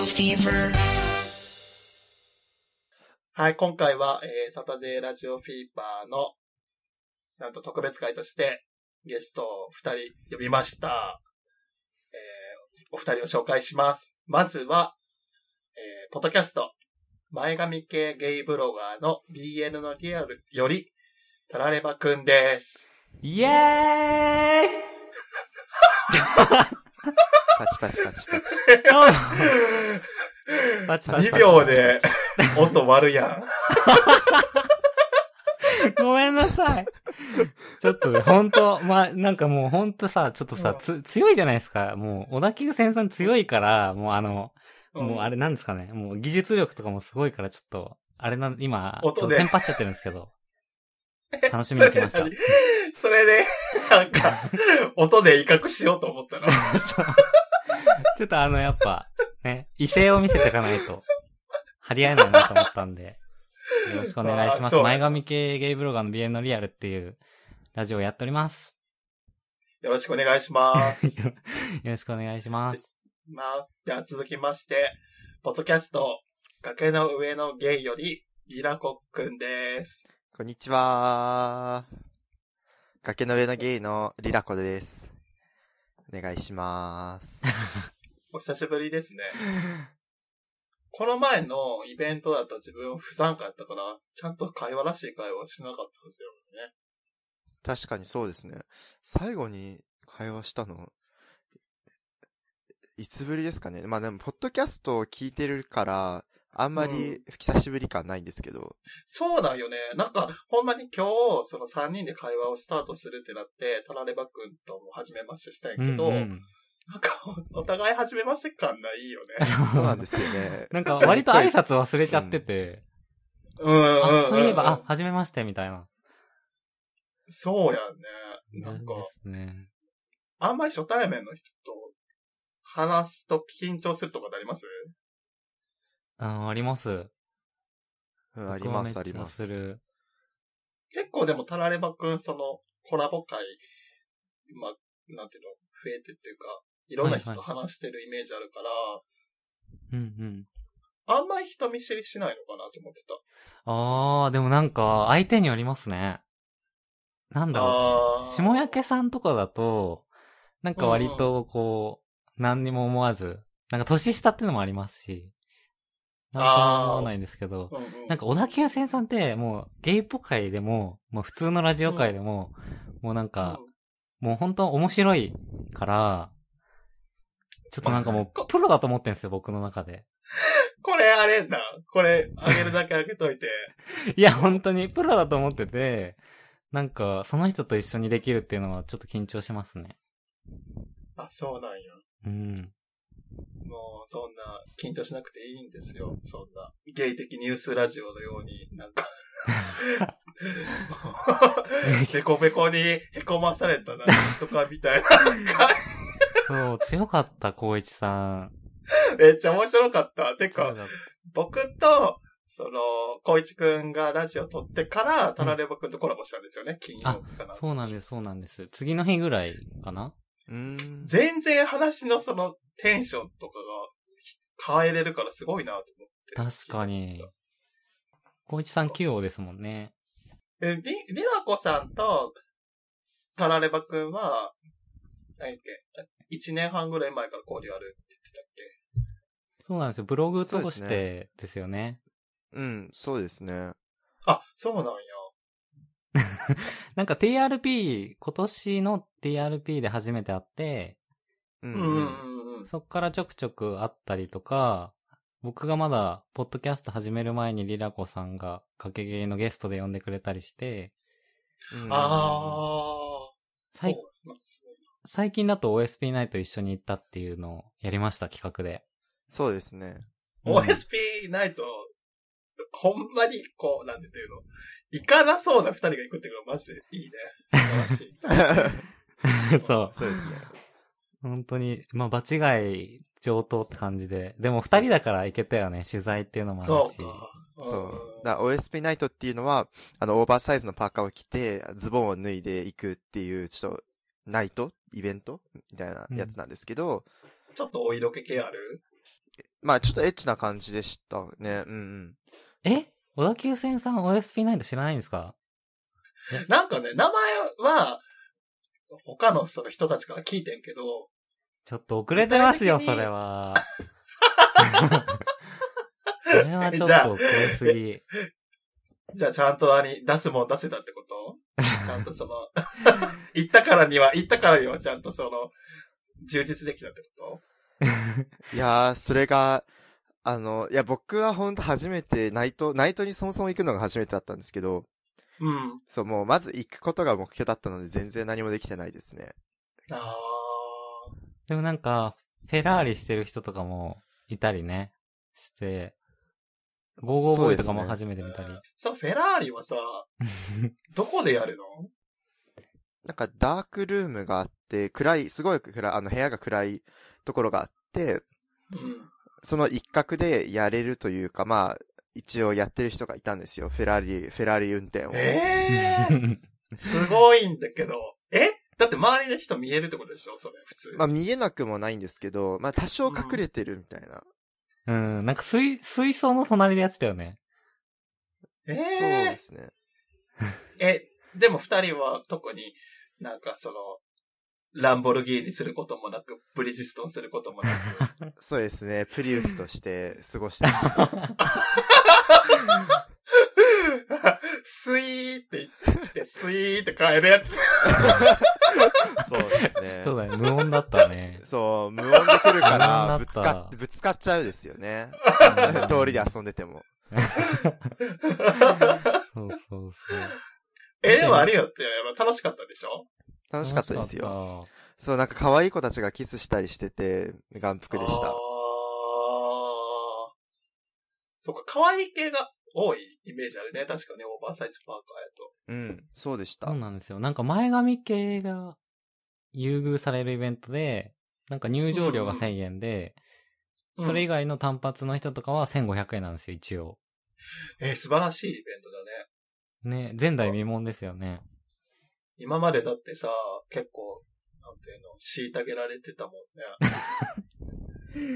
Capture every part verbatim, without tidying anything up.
Fever。 はい、今回は、えー、サタデーラジオフィーバーの、なんと特別会として、ゲストを二人呼びました。えー、お二人を紹介します。まずは、えー、ポッドキャスト、前髪系ゲイブロガーの ビーエヌ のリアルより、タラレバくんです。 イエーイパチパチパチパチ。 パチパチパチ。 にびょうで音割るやん。 ごめんなさい。ちょっとね、ほんと、ま、なんかもうほんとさ、ちょっとさ、つ、強いじゃないですか。もう、小田急線さん強いから、もうあの、うん、もうあれなんですかね。もう技術力とかもすごいから、ちょっと、あれな、今、ちょっとテンパっちゃってるんですけど。楽しみに来ました。 それで、なんか、音で威嚇しようと思ったの。 ちょっとあの、やっぱ、ね、威勢を見せていかないと、張り合えないなと思ったんで、よろしくお願いします。前髪系ゲイブロガーの ビーエヌ のリアルっていうラジオをやっております。 よろしくお願いします。 よろしくお願いします。 まあ、じゃあ続きまして、ポッドキャスト、崖の上のゲイより、リラコくんです。 こんにちは。崖の上のゲイのリラコです。お願いします。 お久しぶりですね。この前のイベントだと自分不参加だったから、ちゃんと会話らしい会話しなかったんですよね。 確かにそうですね。最後に会話したの、いつぶりですかね。まあでも、ポッドキャストを聞いてるから、あんまり久しぶり感ないんですけど、うん。 そうだよね。なんか、ほんまに今日、そのさんにんで会話をスタートするってなって、タラレバくんとも初めましてしたいけど、うんうん、なんか、お互い初めまして感ないよね。 そうなんですよね。 なんか、割と挨拶忘れちゃってて、 うん、うんうんうんあ、そういえば、あ、初めましてみたいな。 そうやね。なんか、 ですね、 あんまり初対面の人と話すと緊張するとかってあります？ あ、あります。 うん、あります、あります。 結構でも、タラレバくん、その、コラボ会、まあ、なんていうの、増えてっていうか、いろんな人と話してるイメージあるから、 はいはい、うんうん。 あんまり人見知りしないのかなと思ってた。 あー、でもなんか、相手によりますね。なんだろう、下焼さんとかだと、なんか割とこう、うん、何にも思わず、なんか年下ってのもありますし、なんとも思わないんですけど、うんうん、なんか小田急線さんってもうゲイポ界でも、もう普通のラジオ界でも、うん、もうなんか、うん、もう本当面白いから、ちょっとなんかもうプロだと思ってんですよ、僕の中で。 これあれだ。これあげるだけあげといて。 いや本当にプロだと思ってて、なんかその人と一緒にできるっていうのはちょっと緊張しますね。 あ、そうなんや。 うん。 もう、そんな、緊張しなくていいんですよ。そんな、ゲイ的ニュースラジオのように、なんか、ペコペコにへこまされたな、とかみたいな。 そう、強かった、光一さん。 めっちゃ面白かった。てか、僕と、その、光一くんがラジオ撮ってから、タラレバくんとコラボしたんですよね、うん、金曜日かな。 そうなんです、そうなんです。次の日ぐらいかな。 うーん、 全然話のそのテンションとかが変えれるからすごいなと思って。 確かに。光一さん器用ですもんね。 え、リ、リワコさんとタラレバくんは、何やっけ、一年半ぐらい前から交流あるって言ってたっけ？ そうなんですよ。ブログ通してですよね。 うん、そうですね。 あ、そうなんや。 なんか ティーアールピー、今年の ティーアールピー で初めて会って、 うんうんうん、 そっからちょくちょく会ったりとか、僕がまだポッドキャスト始める前にリラコさんが掛けゲイのゲストで呼んでくれたりして、 うん、ああ、そうなんですね。 最近だと オーエスピー ナイト一緒に行ったっていうのをやりました、企画で。 そうですね。 うん、オーエスピー ナイト、ほんまに、こう、なんていうの、行かなそうな二人が行くっていうのはマジでいいね。素晴らしい。 そう。 そうですね。 本当に、まあ、場違い上等って感じで。でも二人だから行けたよね、取材っていうのもあるし。 そうか。 そう。だ オーエスピー ナイトっていうのは、あの、オーバーサイズのパーカーを着て、ズボンを脱いでいくっていう、ちょっと、ナイトイベントみたいなやつなんですけど、 うん、ちょっとお色気系ある？ まあちょっとエッチな感じでしたね。うんうん。 え小田急線さん オーエスピーナイン 知らないんですか？ なんかね、名前は、他のその人たちから聞いてんけど、 ちょっと遅れてますよ、それは。それはちょっと遅れすぎ。 じゃあちゃんとあに出すもん出せたってことちゃんとその、行ったからには、行ったからにはちゃんとその、充実できたってこといやー、それが、あの、いや、僕はほんと初めて、ナイト、ナイトにそもそも行くのが初めてだったんですけど、 うん。 そう、もう、まず行くことが目標だったので、全然何もできてないですね。 ああ。 でもなんか、フェラーリしてる人とかもいたりね、して、ゴーゴーボーイとかも初めて見たり。 そのフェラーリはさ、どこでやるの？ なんか、ダークルームがあって、暗い、すごい暗い、あの、部屋が暗いところがあって、 うん。 その一角でやれるというか、まあ、一応やってる人がいたんですよ。フェラーリ、フェラーリ運転を。 ええー、すごいんだけど。えだって周りの人見えるってことでしょそれ、普通。 まあ見えなくもないんですけど、まあ多少隠れてるみたいな。 うん、うん、なんか水、水槽の隣でやってたよね。 ええー、 そうですね。 え、でも二人は特になんかその、ランボルギーニすることもなく、ブリヂストンすることもなく。 そうですね。プリウスとして過ごしてました。 スイーって言ってきて、スイーって帰るやつ。 そうですね。 そうだね。無音だったね。 そう、無音で来るから、ぶつかって、ぶつかっちゃうですよね。通りで遊んでても。 そうそうそう。 え、でもあれよって、楽しかったでしょ？ 楽しかったですよ。そう、なんか可愛い子たちがキスしたりしてて、眼福でした。ああ。 そっか、可愛い系が多いイメージあるね。確かね、オーバーサイズパーカーやと。 うん、そうでした。 そうなんですよ。なんか前髪系が優遇されるイベントで、なんか入場料がせんえんで、うんうん、それ以外の単発の人とかはせんごひゃくえんなんですよ、一応。 えー、素晴らしいイベントだね。ね、前代未聞ですよね。 今までだってさ、結構、なんていうの、虐げられてたもんね。うん。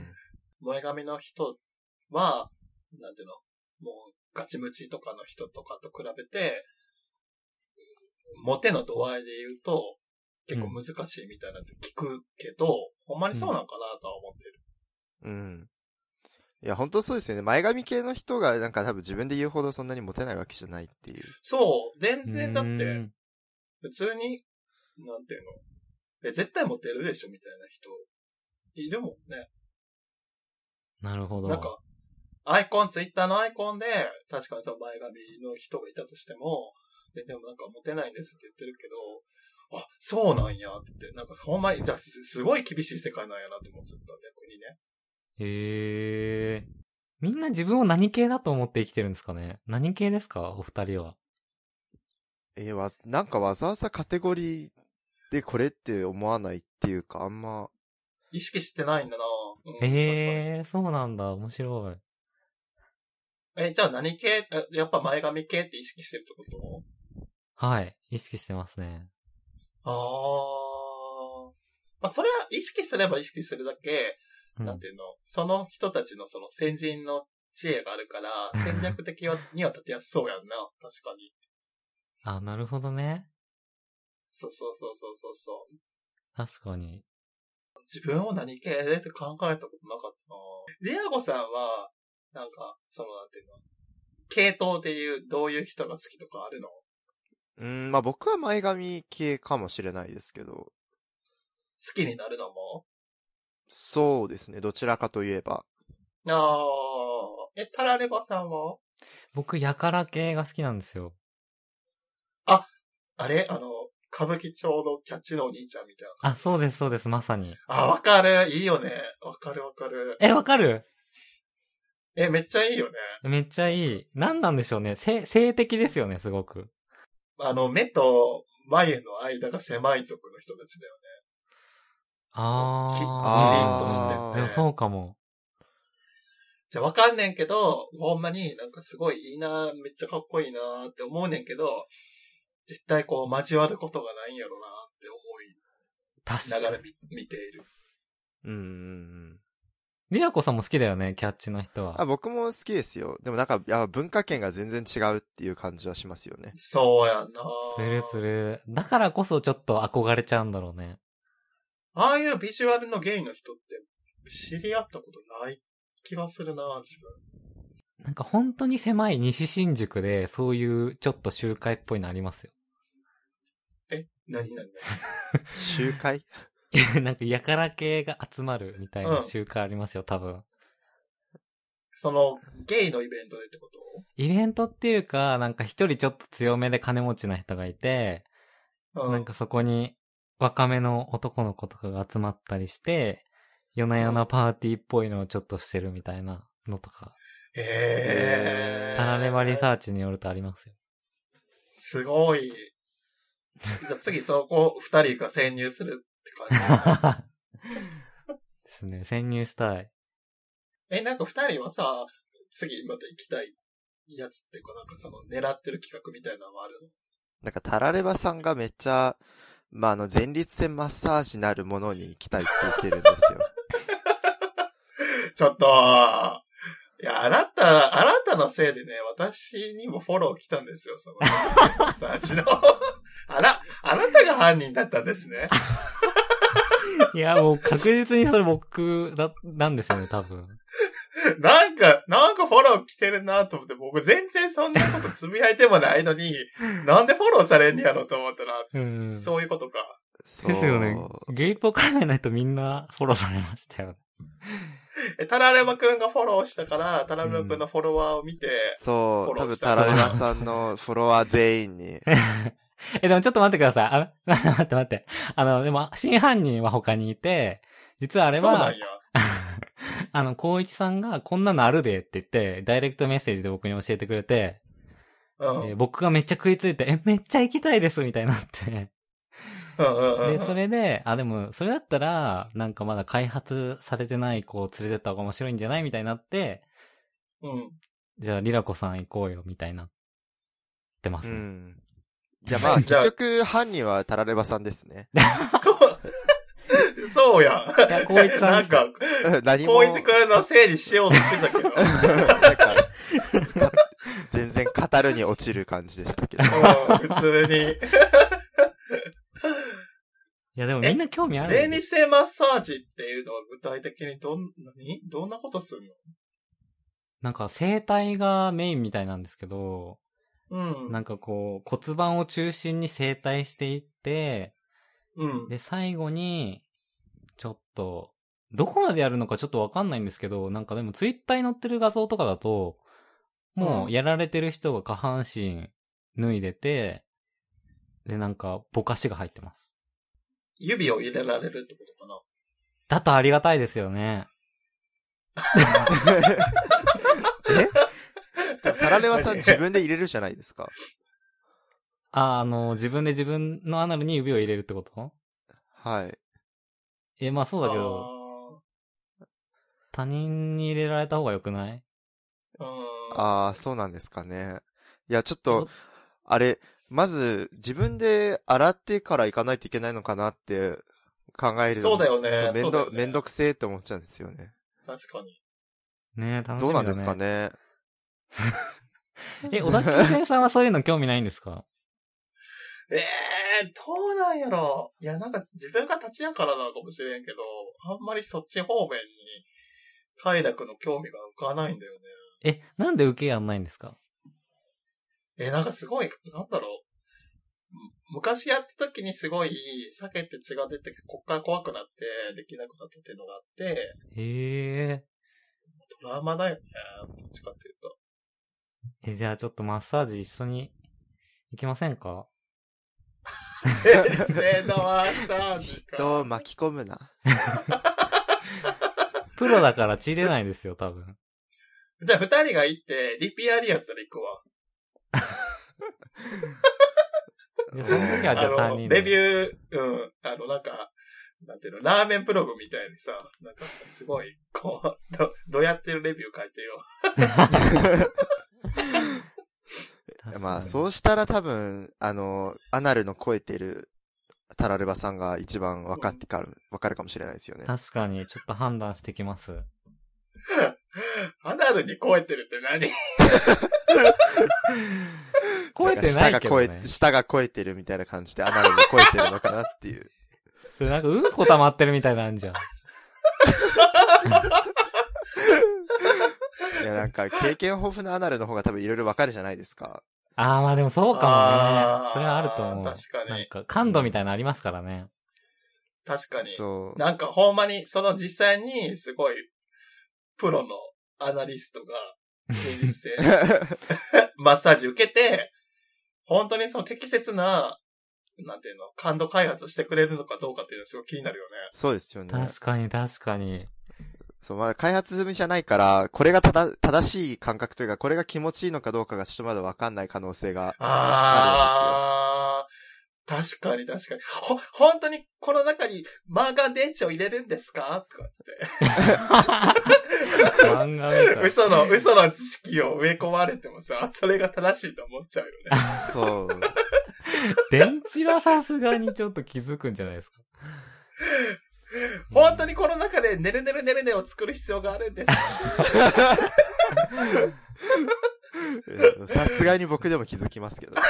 前髪の人は、なんていうの、もうガチムチとかの人とかと比べて、モテの度合いで言うと、結構難しいみたいなって聞くけど、うん、ほんまにそうなんかなとは思ってる。 うん。いや、本当そうですよね。前髪系の人がなんか多分自分で言うほどそんなにモテないわけじゃないっていう。 そう。全然だって、普通に、なんていうの、え、絶対モテるでしょみたいな人、いるもんね。 なるほど。 なんか、アイコン、ツイッターのアイコンで、確かにその前髪の人がいたとしても、全然なんかモテないんですって言ってるけど、あ、そうなんやって言って、なんかほんまに、じゃあす、すごい厳しい世界なんやなって思ってた、逆にね。 へー。みんな自分を何系だと思って生きてるんですかね？何系ですかお二人は。 えー、わ、なんかわざわざカテゴリーでこれって思わないっていうか、あんま。 意識してないんだな。 うん、えー、そうなんだ。面白い。 え、じゃあ何系、やっぱ前髪系って意識してるってこと？ はい。意識してますね。 ああ。まあ、それは意識すれば意識するだけ、うん、なんていうの、その人たちのその先人の知恵があるから、戦略的には立てやすそうやんな。確かに。 あ、なるほどね。 そうそうそうそうそうそう。 確かに。 自分を何系でって考えたことなかったな。ディアゴさんは、なんか、そのなんていうの、系統でいうどういう人が好きとかあるの？ うーん、まあ僕は前髪系かもしれないですけど。好きになるのも？ そうですね、どちらかといえば。 ああ、え、タラレバさんは？ 僕、やから系が好きなんですよ。 あ、あれあの、歌舞伎町のキャッチのお兄ちゃんみたいな。あ、そうです、そうです、まさに。 あ、わかる。いいよね。わかるわかる。 え、わかる？ え、めっちゃいいよね。 めっちゃいい。なんなんでしょうね。性、性的ですよね、すごく。 あの、目と眉の間が狭い族の人たちだよね。 あー。キリンとしてて。でもそうかも。 じゃあわかんねんけど、ほんまになんかすごいいいな、めっちゃかっこいいなって思うねんけど、絶対こう交わることがないんやろなって思いながら見ている。 うんうんうん。 リラコさんも好きだよね、キャッチの人は。 あ、僕も好きですよ。でもなんか、いや、文化圏が全然違うっていう感じはしますよね。 そうやな。 するする。だからこそちょっと憧れちゃうんだろうね。 ああいうビジュアルのゲイの人って知り合ったことない気がするな、自分。 なんか本当に狭い西新宿でそういうちょっと集会っぽいのありますよ。 え、なになに集会なんかやから系が集まるみたいな集会ありますよ、多分。 その、ゲイのイベントでってこと？ イベントっていうか、なんか一人ちょっと強めで金持ちな人がいて、 うん、 なんかそこに若めの男の子とかが集まったりして、夜な夜なパーティーっぽいのをちょっとしてるみたいなのとか。 へー。 タラレバリサーチによるとありますよ。 すごい。じゃあ次そこ二人が潜入するって感じ。 ですね。潜入したい。 え、なんか二人はさ、次また行きたいやつっていうか、なんかその狙ってる企画みたいなのもあるの？ なんか、タラレバさんがめっちゃ、まあ、あの、前立腺マッサージなるものに行きたいって言ってるんですよ。 ちょっと、いや、あなた、あなたのせいでね、私にもフォロー来たんですよ、その、マッサージの。あら、あなたが犯人だったんですね。 いや、もう確実にそれ僕だ、なんですよね、多分。 なんか、なんかフォロー来てるなと思って、僕全然そんなことつぶやいてもないのに、なんでフォローされんねやろうと思ったら、 うん。 そういうことか。 そう。 ですよね。ゲイポ界隈の人みんなフォローされましたよね。 え、タラレバくんがフォローしたから、タラレバくんのフォロワーを見て、 そう、多分フォローしたタラレバさんのフォロワー全員に。 え、でもちょっと待ってください。あの、待って待って。あの、でも、真犯人は他にいて、実はあれはそうなん、や。 あの、光一さんがこんなのあるでって言って、ダイレクトメッセージで僕に教えてくれて、 うん。 えー僕がめっちゃ食いついて、え、めっちゃ行きたいですみたいになって。 うんうんうん。 で、それで、あ、でも、それだったら、なんかまだ開発されてない子を連れてった方が面白いんじゃないみたいになって、 うん。 じゃあ、リラコさん行こうよ、みたいになってますね。 うん。じゃあまあ、結じゃあ局、犯人はタラレバさんですね。 そう、そうやん。 いや、光一さんなんですよか、 何も。 光一くんの整理しようとしてたけど。 なんか全然語るに落ちる感じでしたけど。 うん普通に。 いや、でもみんな興味ある。 前立腺マッサージっていうのは具体的にどん、何どんなことするなんか整体がメインみたいなんですけど、 の？うん。 なんかこう骨盤を中心に整体していって、 うん。 で、最後に、ちょっと、どこまでやるのかちょっとわかんないんですけど、なんかでもツイッターに載ってる画像とかだと、もうやられてる人が下半身脱いでて、で、なんかぼかしが入ってます。 指を入れられるってことかな？ だとありがたいですよね。 えタラレバさん自分で入れるじゃないですか。 あ、あの、自分で自分のアナルに指を入れるってこと？ はい。 え、まあそうだけど、他人に入れられた方が良くない？ あーああ、そうなんですかね。いや、ちょっと、あれ、まず、自分で洗ってから行かないといけないのかなって考えるの。 そうだよねそう、めんど、 そうだよねめんどくせえって思っちゃうんですよね。 確かに。 ねえ、楽しみだね。 どうなんですかね。 え、小田急線さんはそういうの興味ないんですか？ ええー、どうなんやろいや、なんか自分が立ちやからなのかもしれんけど、あんまりそっち方面に快楽の興味が浮かないんだよね。 え、なんで受けやんないんですか？ えー、なんかすごい、なんだろう。昔やった時にすごい避けて血が出て、こっから怖くなってできなくなったっていうのがあって、 へえ。 トラウマだよね。どっちかっていうと。 え、じゃあちょっとマッサージ一緒に行きませんか？ 先生のマッサージか。 人を巻き込むな。 プロだから血出ないですよ、多分。 じゃあ二人が行って、リピアリやったら行くわ。 いやその時はじゃあさんにんで。 レビュー、うん、あの、なんか、なんていうの、ラーメンブログみたいにさ、なんか、すごい、こう、ど、どうやってるレビュー書いてよ。 まあ、そうしたら多分、あの、アナルの超えてるタラレバさんが一番分かってかる、分かるかもしれないですよね。 確かに、ちょっと判断してきます。 アナルに超えてるって何？ 超えてないけどね。 下が超え、下が超えてるみたいな感じでアナルに超えてるのかなっていう。 なんかうんこ溜まってるみたいなんじゃん。 いやなんか経験豊富なアナルの方が多分いろいろわかるじゃないですか。 あーまあでもそうかもね。それはあると思う。 確かに。 なんか感度みたいなのありますからね。 確かに。 そう。 なんかほんまに、その実際にすごい、プロのアナリストが、現実でマッサージ受けて、本当にその適切な、なんていうの、感度開発をしてくれるのかどうかっていうのはすごい気になるよね。 そうですよね。 確かに確かに。 そう、まだ開発済みじゃないから、これがただ、正しい感覚というか、これが気持ちいいのかどうかがちょっとまだわかんない可能性がああー。確かに確かに。ほ、本当にこの中にマーガン電池を入れるんですかとかつって。 漫画みたい。 嘘の、嘘の知識を植え込まれてもさ、それが正しいと思っちゃうよね。 そう。 電池はさすがにちょっと気づくんじゃないですか。 本当にこの中でねるねるねるねを作る必要があるんですか？ さすがに僕でも気づきますけど。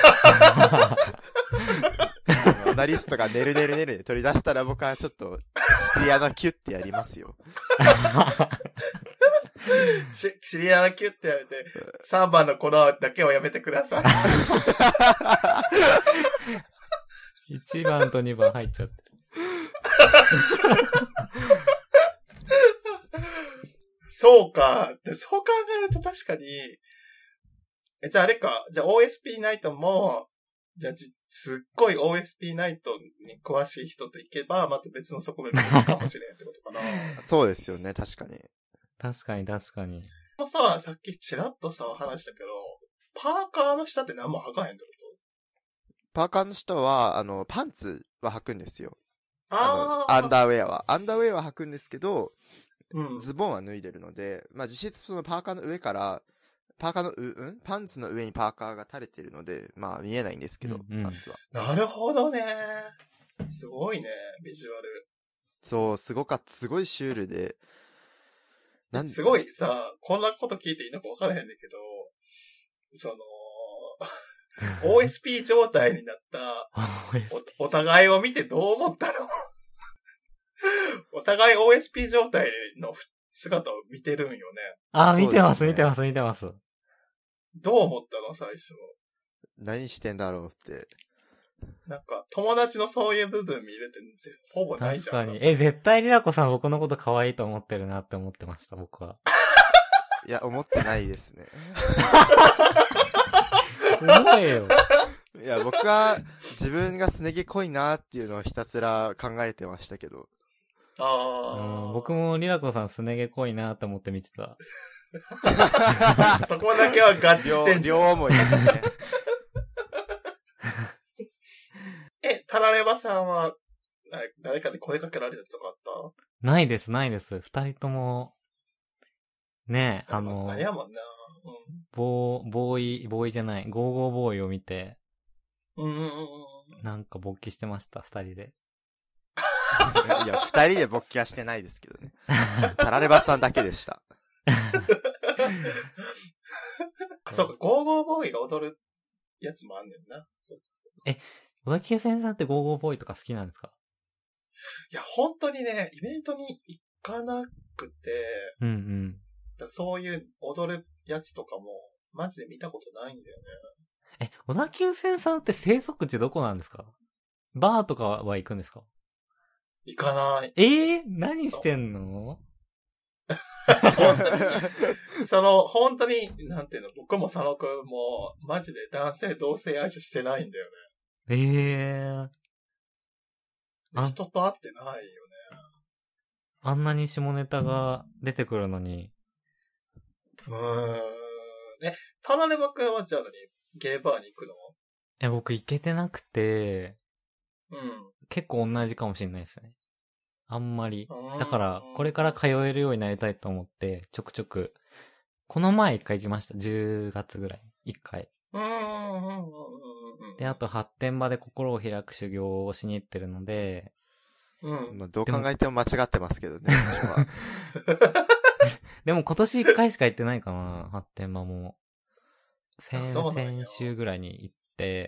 アナリストがねるねるねるで取り出したら僕はちょっとシリアナキュッてやりますよ。 しシリアナキュッてやめて、さんばんの粉だけをやめてください。 いちばんとにばん入っちゃってる。 そうか。で、そう考えると確かに、え、じゃああれか。じゃあ オーエスピー ナイトも、じゃあじ、すっごい オーエスピー ナイトに詳しい人と行けば、また別の側面もいるかもしれんってことかな。 そうですよね、確かに。 確かに確かに。 もうさ、さっきちらっとさ、話したけど、パーカーの下って何も履かへんってこパーカーの下は、あの、パンツは履くんですよ。 と？ あの、 あアンダーウェアは。アンダーウェアは履くんですけど、 うん。 ズボンは脱いでるので、まあ、実質そのパーカーの上から、パーカーのう、うんパンツの上にパーカーが垂れてるので、まあ見えないんですけど、 うんうんパンツは。 なるほどね。すごいね、ビジュアル。 そう、すごかった、すごいシュールで。 なんすごいさ、こんなこと聞いていいのか分からへんねんけど、その、オーエスピー 状態になったお、お互いを見てどう思ったの？お互い オーエスピー 状態の姿を見てるんよね。 あー、見てます、 そうですね見てます、見てます。 どう思ったの最初。 何してんだろうって。 なんか、友達のそういう部分見れてほぼないじゃん。 確かに。え、絶対リラコさん僕のこと可愛いと思ってるなって思ってました、僕は。 いや、思ってないですね。 思えよ。 いや、僕は自分がすね毛濃いなっていうのをひたすら考えてましたけど。 あうん、 あ。 僕もリラコさんすね毛濃いなって思って見てた。 そこだけは合致してんじゃん。 両思いですね。 え、タラレバさんは、誰かに声かけられたとかあった？ ないです、ないです。二人とも、ねえ、あの、 あれやもんな。 ボー、ボーイ、ボーイじゃない、ゴーゴーボーイを見て、 うん。うんうんうんうん。 なんか勃起してました、二人で。 いや、二人で勃起はしてないですけどね。タラレバさんだけでした。 そうか、ゴーゴーボーイが踊るやつもあんねんな。そうえ、小田急線さんってゴーゴーボーイとか好きなんですか？ いや、本当にね、イベントに行かなくて、 うんうん。 だからそういう踊るやつとかも、マジで見たことないんだよね。 え、小田急線さんって生息地どこなんですか？バーとかは行くんですか？ 行かない。 えー、何してんの？ 本当に、その、本当に、なんていうの、僕も佐野くんも、マジで男性同性愛者してないんだよえー。 ね。 あ人と会ってないよね。 あんなに下ネタが出てくるのに。 うーん。え、田辺くんはじゃあ何ゲーバーに行くの？ え、僕行けてなくて、 うん。 結構同じかもしれないですね。あんまり。だかうらん、 これから通えるようになりたいと思って、ちょくちょく。この前一回行きました。じゅうがつぐらい。一回。 うんうんうんうんうんうん。 で、あと発展場で心を開く修行をしに行ってるので、 うん。 まあ、どう考えても間違ってますけどね。 でも今年一回しか行ってないかな、発展場も。先そうなんや 々週ぐらいに行って、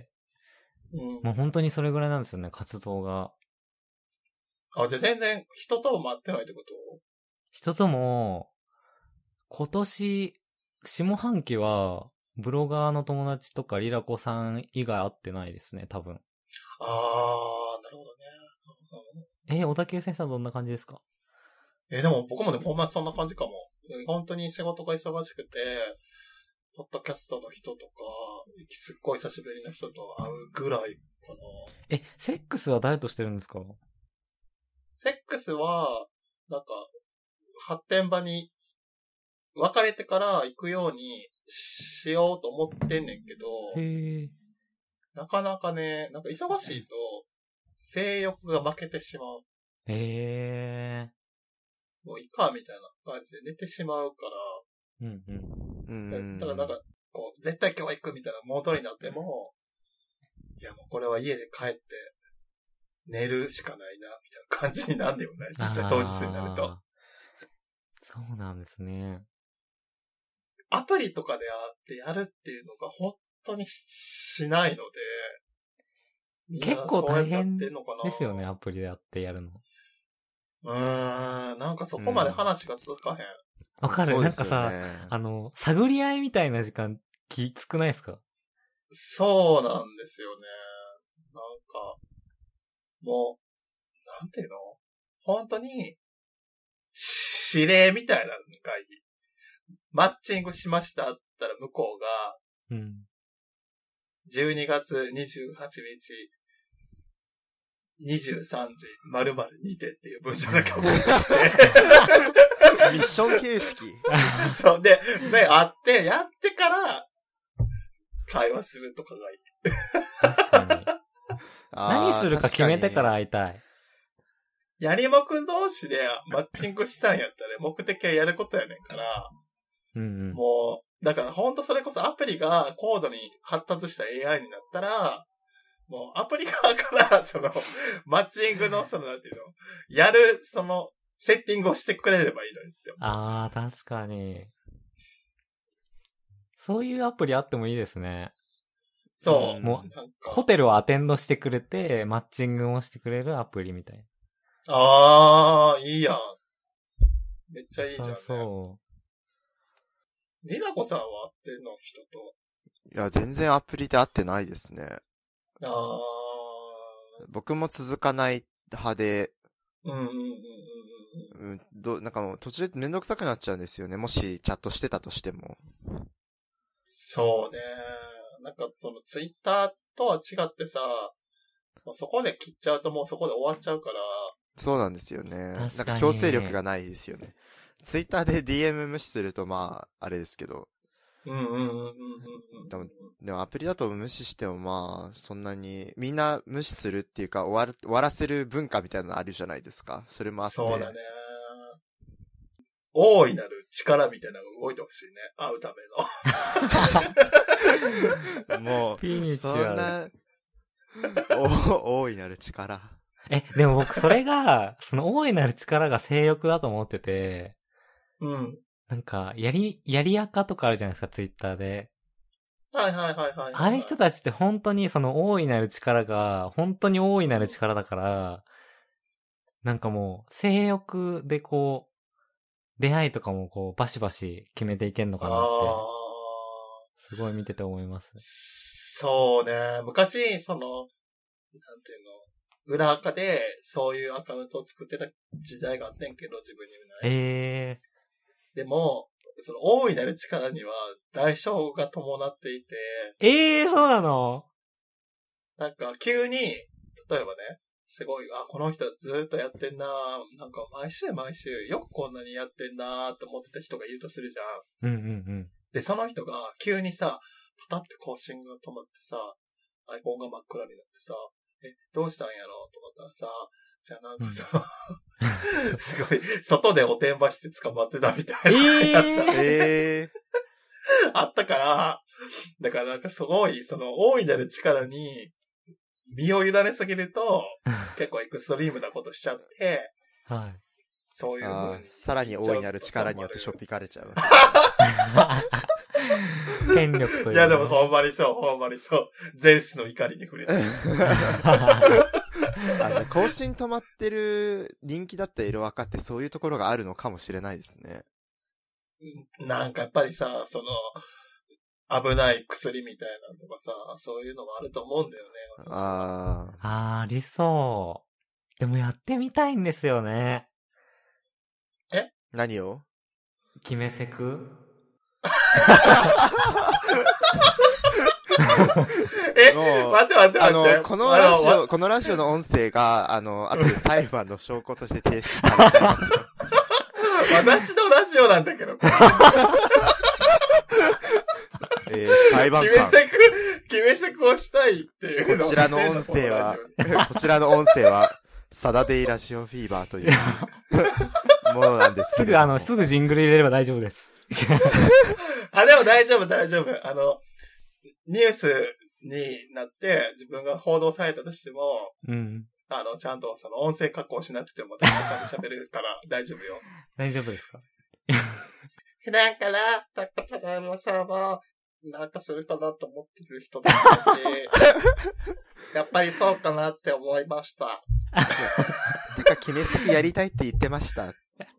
うん。 もう本当にそれぐらいなんですよね、活動が。 あ、じゃあ全然人とも会ってないってこと？ 人とも、今年、下半期は、ブロガーの友達とかリラコさん以外会ってないですね、多分。 あー、なるほどね。 え、小田急先生はどんな感じですか？ え、でも僕もね、ほんまそんな感じかも。本当に仕事が忙しくて、ポッドキャストの人とか、すっごい久しぶりの人と会うぐらいかな。 え、セックスは誰としてるんですか？ セックスは、なんか、発展場に別れてから行くようにしようと思ってんねんけど、 へえ。 なかなかね、なんか忙しいと、性欲が負けてしまう。 へえ。 もういいか、みたいな感じで寝てしまうから、 うんうん。 うん。 だからなんか、こう、絶対今日は行くみたいなモードになっても、いやもうこれは家で帰って寝るしかないな、みたいな感じになんだよね。実際当日になると。 あーそうなんですね。 アプリとかで会ってやるっていうのが本当にし、しないので、みんな結構大変そうやってんのかなですよね、アプリでやってやるの。 うーん、なんかそこまで話が続かへん。 わかる、 そうなんかですよねさ、あの、探り合いみたいな時間、きつくないですか？ そうなんですよね。なんか、もう、なんていうの？本当に、指令みたいなのがいい。マッチングしましたって言ったら向こうが、 うん。 じゅうにがつにじゅうはちにち、にじゅうさんじ、〇〇にてっていう文章だけ送ってミッション形式。 そう、で、で、会って、やってから、会話するとかがいい。 確かに。 あー何するか決めてから会いたい。 やりもく同士でマッチングしたんやったら、目的はやることやねんから、 うんうん。 もう、だからほんとそれこそアプリが高度に発達した エーアイ になったら、もうアプリ側から、その、マッチングの、その、なんていうの、やる、その、セッティングをしてくれればいいのにって思う。 ああ、確かに。そういうアプリあってもいいですね。 そう。 もうなんかホテルをアテンドしてくれて、マッチングもしてくれるアプリみたいああ、いいやん。めっちゃいいじゃん、 な。 ね。 そうそリナコさんは会ってんの人と。 いや、全然アプリで会ってないですね。 ああ。 僕も続かない派で、 うんうんうんうんうん、ど、なんかもう途中でめんどくさくなっちゃうんですよね。もしチャットしてたとしても。 そうね。なんかそのツイッターとは違ってさ、もうそこで切っちゃうともうそこで終わっちゃうから。 そうなんですよね。なん確かにか強制力がないですよね。ツイッターで ディーエム 無視するとまあ、あれですけど。 うんうんうんうんうんうん。 でも、でもアプリだと無視してもまあ、そんなに、みんな無視するっていうか、終わる、終わらせる文化みたいなのあるじゃないですか。それもあって。 そうだね。大いなる力みたいなのが動いてほしいね。会うための。 もう、 スピリチそュアルんな、お、大いなる力。 え、でも僕それが、その大いなる力が性欲だと思ってて、 うん。 なんか、やり、やりやかとかあるじゃないですか、ツイッターで。 はいはいはいはい、はい。 ああいう人たちって本当にその大いなる力が、本当に大いなる力だから、なんかもう、性欲でこう、出会いとかもこう、バシバシ決めていけんのかなって、すごい見てて思います。 そうね。昔、その、なんていうの、裏垢でそういうアカウントを作ってた時代があってんけど、自分にもない。 ええでも、その大いなる力には代償が伴っていて、 ー。ええー、そうなの？ なんか急に、例えばね、すごい、あ、この人ずーっとやってんな、なんか毎週毎週よくこんなにやってんなって思ってた人がいるとするじゃん。 うんうんうん。 で、その人が急にさ、パタって更新が止まってさ、アイコンが真っ暗になってさ、え、どうしたんやろと思ったらさ、じゃあなんかさ、うん、すごい、外でおてんばして捕まってたみたいなやつ、 えー、 あったから、だからなんかすごい、その大いなる力に身を委ねすぎると、結構エクストリームなことしちゃって、 はい。 そういう風に。 さらに大いなる力によってしょっぴかれちゃう。 権力という、ね。 いやでもほんまにそう、ほんまにそう。ゼウスの怒りに触れて。 あ、じゃあ更新止まってる人気だったエロアカってそういうところがあるのかもしれないですね。 なんかやっぱりさ、その、危ない薬みたいなのとかさ、そういうのもあると思うんだよね。 あああ、ありそう。でもやってみたいんですよね。 え？ 何を？ 決めセクえ、 もう待って待って待って。 あの、このラジあのオ、このラジオの音声が、あの、後で裁判の証拠として提出されちゃいますよ。 私のラジオなんだけど。 えー、裁判官。 決めセク、決めセクをしたいっていうのをこちらの音声は、こちらの音声は、サダデイラジオフィーバーというものなんですけど。 すぐあの、すぐジングル入れれば大丈夫です。 あ、でも大丈夫大丈夫。あの、ニュースになって自分が報道されたとしても、 うん。 あの、ちゃんとその音声加工しなくてもちゃんと喋れるから大丈夫よ。 大丈夫ですか？ 普段から、さっきただのさんは、なんかするかなと思ってる人だったので、やっぱりそうかなって思いました。 てか、決めすぎやりたいって言ってました。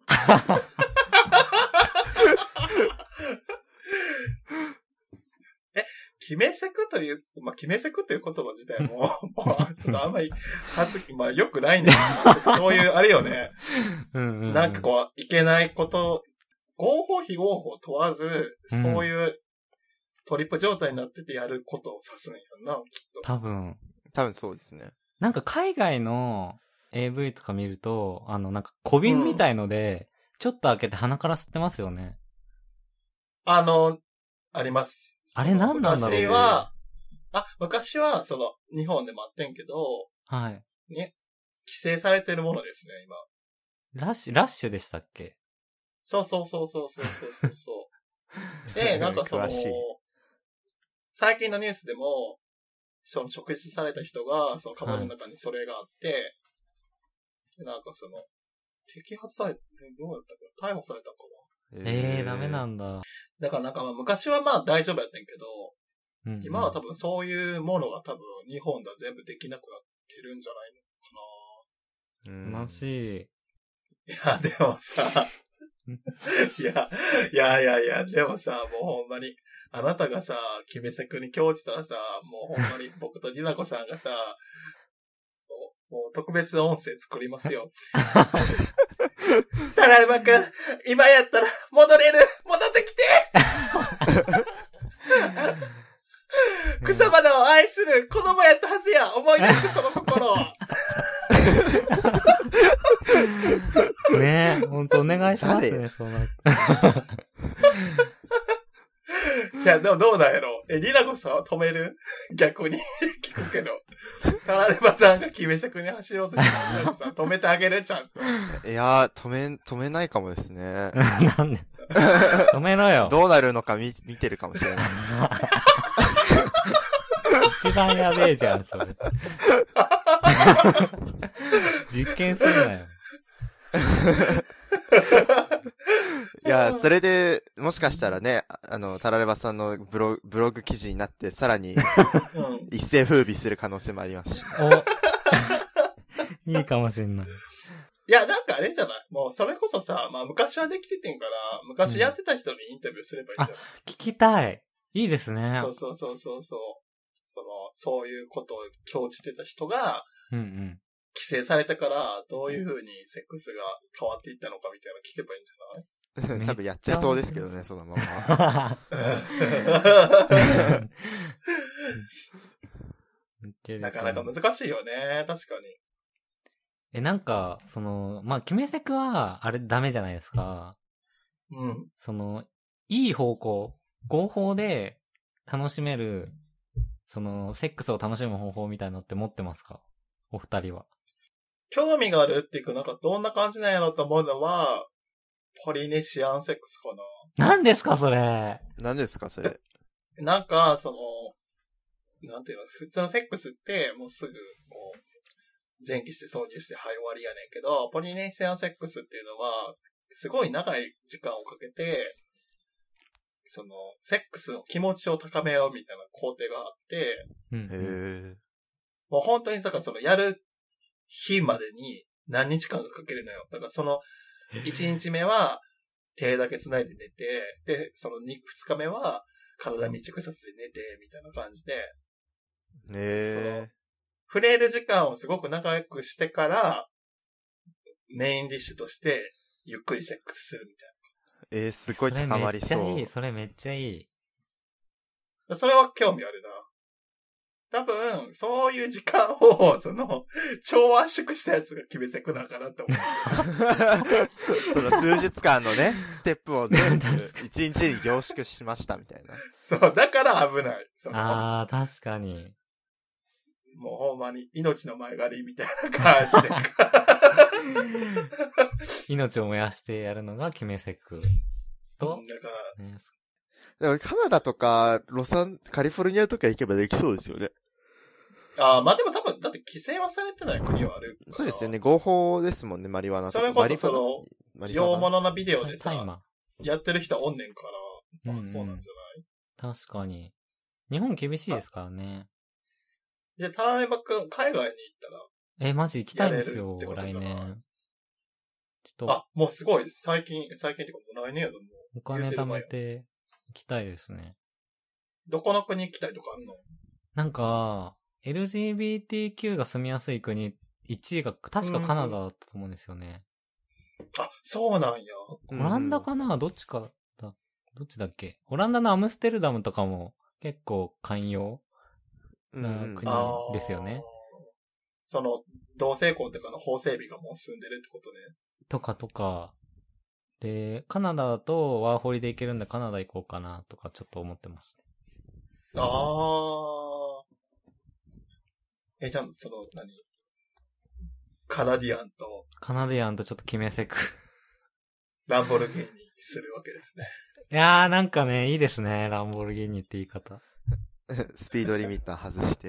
え、決めセクという、まあ、決めセクという言葉自体も、もう、ちょっとあんまり、はず、まあ、良くないんですけど、そういう、あれよね。 うんうんうん、 なんかこう、いけないこと、合法非合法問わず、そういうトリップ状態になっててやることを指すんやんな、きっと。 多分。 多分そうですね。 なんか海外の エーブイ とか見ると、あの、なんか小瓶みたいので、ちょっと開けて鼻から吸ってますよね。 あの、あります。 あれ何なんだろうね。 昔は、あ、昔は、その、日本でもあってんけど、 はい。 ね、規制されてるものですね、今。 ラッシュ、ラッシュでしたっけ？ そうそうそうそうそうそうそう。で、なんかその、最近のニュースでも、その職質された人が、そのカバンの中にそれがあって、はい、なんかその、摘発されて、どうだったかな、逮捕されたのかな。ええー、ダメなんだ。 だからなんかまあ昔はまあ大丈夫やったんやけど、 うんうん、 今は多分そういうものが多分日本では全部できなくなってるんじゃないのかな。悲しい。 いや、でもさ、いや、いやいやいや、でもさ、もうほんまに、あなたがさ、決めセクに興じたらさ、もうほんまに僕とりなこさんがさ、もう、もう特別音声作りますよ。タラルバくん、今やったら戻れる、戻ってきて草花を愛する子供やったはずや、思い出してその心を。 ねえ、ほんとお願いしますね、そうなって。 いや、でもどうなんやろ。え、リナコさんは止める？逆に聞くけど。タラレバさんが決めセクに走ろうとしてリナコさん止めてあげるちゃんと。 いやー、止め、止めないかもですね。 なんで止めろよ。 どうなるのか見、見てるかもしれない。 一番やべえじゃん、それ。実験するなよ。 いや、それで、もしかしたらね、あの、タラレバさんのブログ、ブログ記事になって、さらに、一世風靡する可能性もありますし。 おいいかもしんない。 いや、なんかあれじゃないもう、それこそさ、まあ昔はできててんから、昔やってた人にインタビューすればいいんじゃない、うん、 あ、聞きたい。いいですね。 そうそうそうそうそう。その、そういうことを興じてた人が、 うんうん。 規制されたから、どういう風にセックスが変わっていったのかみたいなの聞けばいいんじゃない多分やってそうですけどね、そのまま。 なかなか難しいよね、確かに。 え、なんか、その、まあ、決めセクは、あれダメじゃないですか。 うん。 その、いい方向、合法で楽しめる、その、セックスを楽しむ方法みたいなのって持ってますか？お二人は。 興味があるっていうか、なんかどんな感じなんやろと思うのは、ポリネシアンセックスかな。 何ですか、それ。 何ですか、それ。 なんか、その、なんていうの、普通のセックスって、もうすぐ、こう、 前期して挿入して、はい、終わりやねんけど、ポリネシアンセックスっていうのは、すごい長い時間をかけて、その、セックスの気持ちを高めようみたいな工程があって、 うんうん、 へー。 もう本当に、だからその、やる日までに何日間かかけるのよ。だからその、いちにちめは手だけ繋いで寝て、で、そのふつかめは体密着させて寝て、みたいな感じで、 へー。 触れる時間をすごく長くしてから、メインディッシュとして、ゆっくりセックスするみたいえー、すごい高まりそう。 それめっちゃいい、それめっちゃいい。 な。それは興味あるな。多分、そういう時間を、その、超圧縮したやつが決めセクだからって思う。 その数日間のね、ステップを全部一日に凝縮しましたみたいな。 そう、だから危ない。そのああ、確かに。 もうほんまに命の前借りみたいな感じで。 命を燃やしてやるのが決めセクと、 だから、 ね、 でもカナダとか、ロサン、カリフォルニアとか行けばできそうですよね。 ああ、まあでも多分、だって規制はされてない国はあるから。 そうですよね。合法ですもんね、マリワナとか。 それこそその、 マリファナ洋物のビデオでさ、 タイマやってる人おんねんから、まあうんうんそうなんじゃない？ 確かに。日本厳しいですからね。 じゃあ、田辺くん、海外に行ったら、 え、マジ行きたいんですよやれるって、ことじ来ゃない年。ちょっと、 あ、もうすごいです。最近、最近っていうかもう来年やともう。 お金貯めて行きたいですね。 どこの国行きたいとかあんの？ なんか、エルジービーティーキュー が住みやすい国、いちいが確かカナダだったと思うんですよね。 あ、そうなんや。 オランダかな、どっちかだ、どっちだっけ？オランダのアムステルダムとかも結構寛容な国ですよね。 その、同性婚っていうかの法整備がもう進んでるってことね。とかとか。で、カナダだとワーホリで行けるんでカナダ行こうかなとかちょっと思ってますね。 ああ。え、じゃあ、その、何カナディアンと。 カナディアンとちょっと決めセク。 ランボルギーニするわけですね。 いやーなんかね、いいですね。ランボルギーニって言い方。 スピードリミッター外して。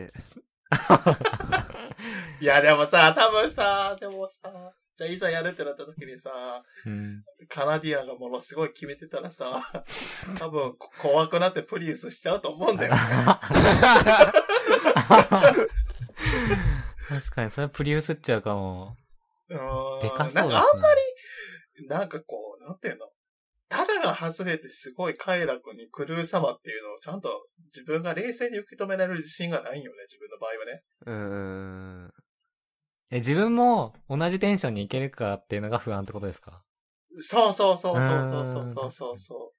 いや、でもさ、多分さ、でもさ、じゃあいざやるってなった時にさ、 うん、カナディアンがものすごい決めてたらさ、多分怖くなってプリウスしちゃうと思うんだよね。 確かに、それプリウスっちゃうかも。 うん。 でかそうですね。 なんかあんまり、なんかこう、なんていうの、ただが外れてすごい快楽に狂う様っていうのをちゃんと自分が冷静に受け止められる自信がないよね、自分の場合はね。 うーん。 え、自分も同じテンションに行けるかっていうのが不安ってことですか？ そうそうそうそうそうそうそうそうそう。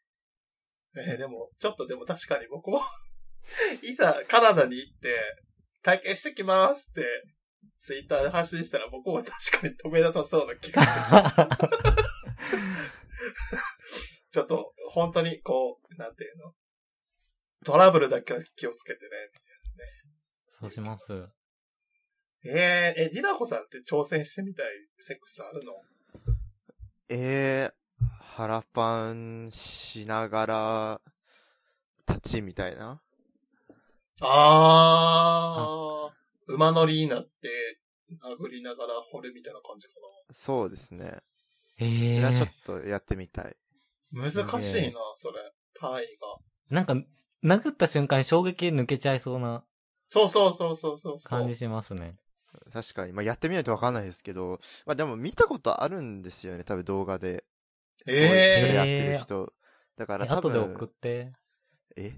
えー、でも、ちょっとでも確かに僕も、いざカナダに行って、体験してきますって、ツイッターで発信したら僕も確かに止めなさそうな気がする。ちょっと、本当にこう、なんていうの？トラブルだけは気をつけてね、みたいなね。 そうします。 えー、え、ディナコさんって挑戦してみたいセックスあるの？ えー、腹パンしながら、立ちみたいな？ あー、馬乗りになって、殴りながら掘るみたいな感じかな。 そうですね。 へー。 それはちょっとやってみたい。 難しいな、それ。単位が。 なんか、殴った瞬間に衝撃抜けちゃいそうな。 そうそうそうそうそう。 感じしますね。 確かに。まあ、やってみないとわかんないですけど、まあでも見たことあるんですよね、多分動画で。 ええー。 それやってる人。だから多分。 後で送って。 え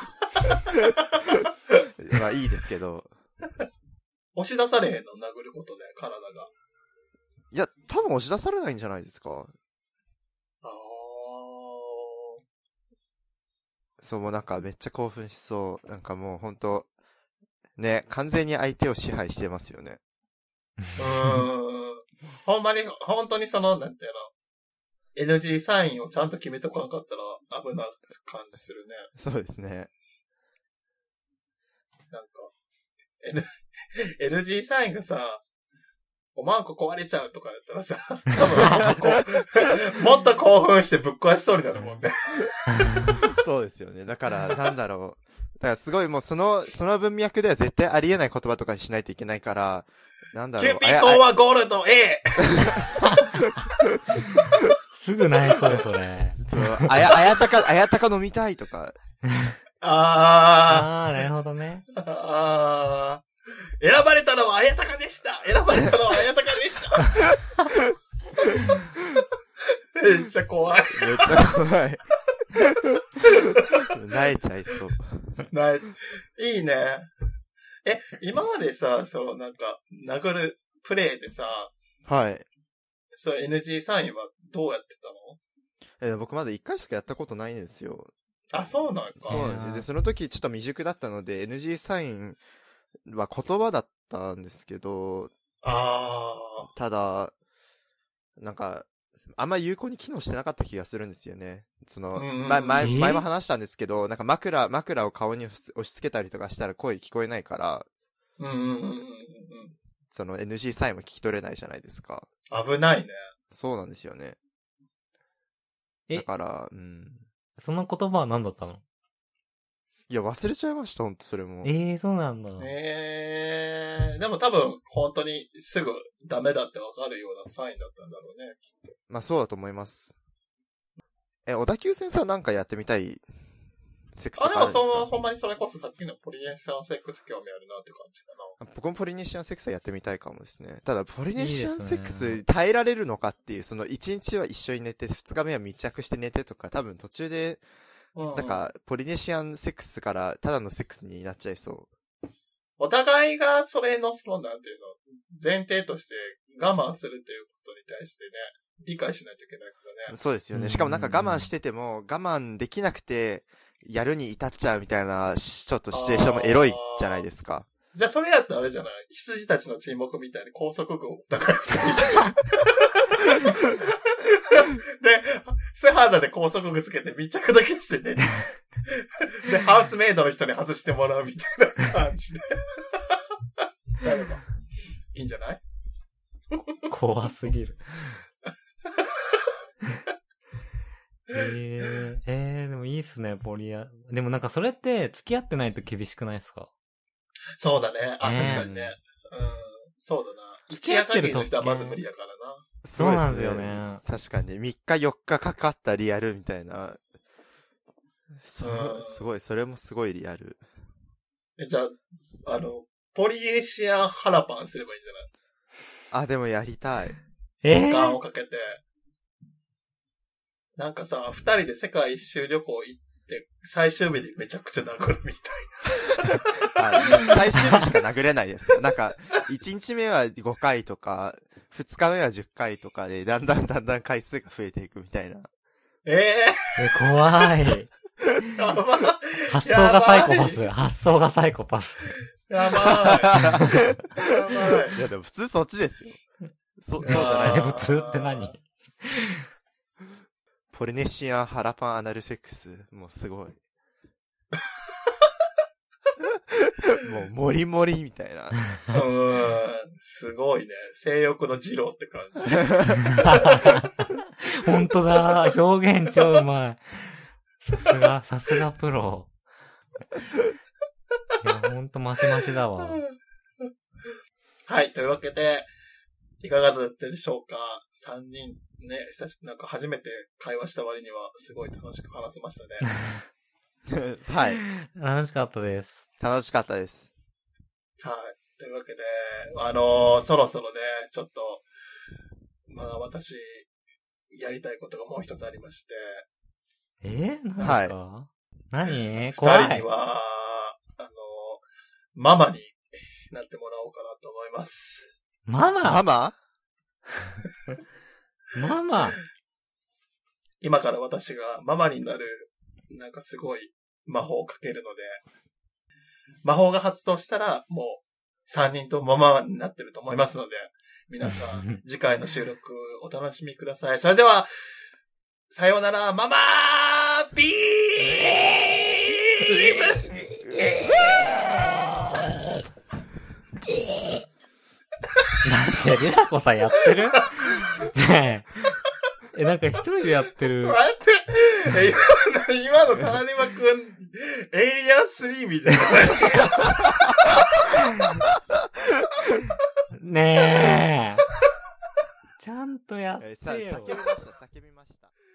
まあいいですけど。 押し出されへんの？殴ることで、体が。 いや、多分押し出されないんじゃないですか。 ああ。 そう、もうなんかめっちゃ興奮しそう。なんかもうほんと、ね、完全に相手を支配してますよね。 うーん。ほんまに、本当にその、なんていうの、エヌジー サインをちゃんと決めとかなかったら危な感じするね。 そうですね。 なんか、N、エヌジー サインがさ、おまんこ壊れちゃうとかやったらさ、多分もっと興奮してぶっ壊しそうになるもんね。 そうですよね。だから、なんだろう。だからすごいもうその、その文脈では絶対ありえない言葉とかにしないといけないから、 なんだろう。 キューピーコンはゴールド A! すぐないそれそれ。 そう、あや、あやたか、あやたか飲みたいとか。 ああー、なるほどね。 ー。あー。選ばれたのはあやたかでした選ばれたのはあやたかでしためっちゃ怖い。 めっちゃ怖い。泣いちゃいそう。 ない、いいね。え、今までさ、そのなんか、殴るプレイでさ、 はい。 その エヌジー サインはどうやってたの？ えー、僕まだ一回しかやったことないんですよ。 あ、そうなんか。 そうなんですよ。で、その時ちょっと未熟だったので、エヌジー サインは言葉だったんですけど、 あただ、なんか、あんま有効に機能してなかった気がするんですよね。その、前、前、前も話したんですけど、なんか枕、枕を顔に押し付けたりとかしたら声聞こえないから、 うんうんうんうんうん。 その エヌジー サインも聞き取れないじゃないですか。 危ないね。 そうなんですよね。 えだから、うん。 その言葉は何だったの？ いや、忘れちゃいました、ほんとそれも。 ええー、そうなんだ。 えー、でも多分、本当にすぐダメだってわかるようなサインだったんだろうね、きっと。 まあそうだと思います。え、小田急線さんなんかやってみたいセックスとかあるんですか？ あ、でもその、ほんまにそれこそさっきのポリネシアンセックス興味あるなって感じかな。 僕もポリネシアンセックスはやってみたいかもですね。ただ、ポリネシアンセックス耐えられるのかっていう、そのいちにちは一緒に寝て、ふつかめは密着して寝てとか、多分途中で、なんか、ポリネシアンセックスからただのセックスになっちゃいそう。 お互いがそれの、その、なんていうの、前提として我慢するっていうことに対してね、理解しないといけないからね。 そうですよね。しかもなんか我慢してても、我慢できなくて、やるに至っちゃうみたいな、ちょっとシチュエーションもエロいじゃないですか。 じゃあそれやったらあれじゃない？羊たちの沈黙みたいに高速具をお互い二人で、素肌で高速具つけて密着だけしてね。で、ハウスメイドの人に外してもらうみたいな感じで。やればいいんじゃない？ 怖すぎる。えー、えー、でもいいっすね、ポリア。でもなんかそれって付き合ってないと厳しくないですか？ そうだね。あ、 ね、 確かにね。うん。そうだな。一夜限りの人はまず無理だからな。 そうなんですよね。 確かに。みっかよっかかかったリアルみたいな。それ、すごい、それもすごいリアル。 え、じゃあ、あの、ポリエシアンハラパンすればいいんじゃない？ あ、でもやりたい。 えー、 時間をかけて。なんかさ、二人で世界一周旅行行って、最終日でめちゃくちゃ殴るみたいな。最終日しか殴れないですよ。なんか、一日目はごかいとか、二日目はじゅっかいとかで、だんだんだんだん回数が増えていくみたいな。 ええー、え、怖い。 やばい。 発想がサイコパス。発想がサイコパス。 やばい。やばい。 いやでも普通そっちですよ。そ、そうじゃないです。 普通って何？ ポリネシアンハラパンアナルセックス。もうすごい。もう、もりもりみたいな。 うーん。すごいね。性欲の二郎って感じ。 本当だ。表現超うまい。さすが、さすがプロ。いや、ほんとマシマシだわ。 はい。というわけで、いかがだったでしょうか？三人ね、久しなんか初めて会話した割にはすごい楽しく話せましたね。はい。 楽しかったです。 楽しかったです。 はい。というわけで、あのー、そろそろね、ちょっと、まあ私、やりたいことがもう一つありまして。 えー、何ですか？はい、何？ 怖い。二人には、あのー、ママになってもらおうかなと思います。 ママ？ ママ？ ママ？ 今から私がママになる、なんかすごい魔法をかけるので、魔法が発動したら、もう三人とママになってると思いますので、皆さん、次回の収録お楽しみください。それでは、さようなら、ママービームなんで、リラコさんやってる？ねえ。え、なんか一人でやってる。 待って。え、今、今のタラネマくん、エイリアンスリーみたいな。 ねえ。ちゃんとやってよ。 えーさ、叫びました、叫びました。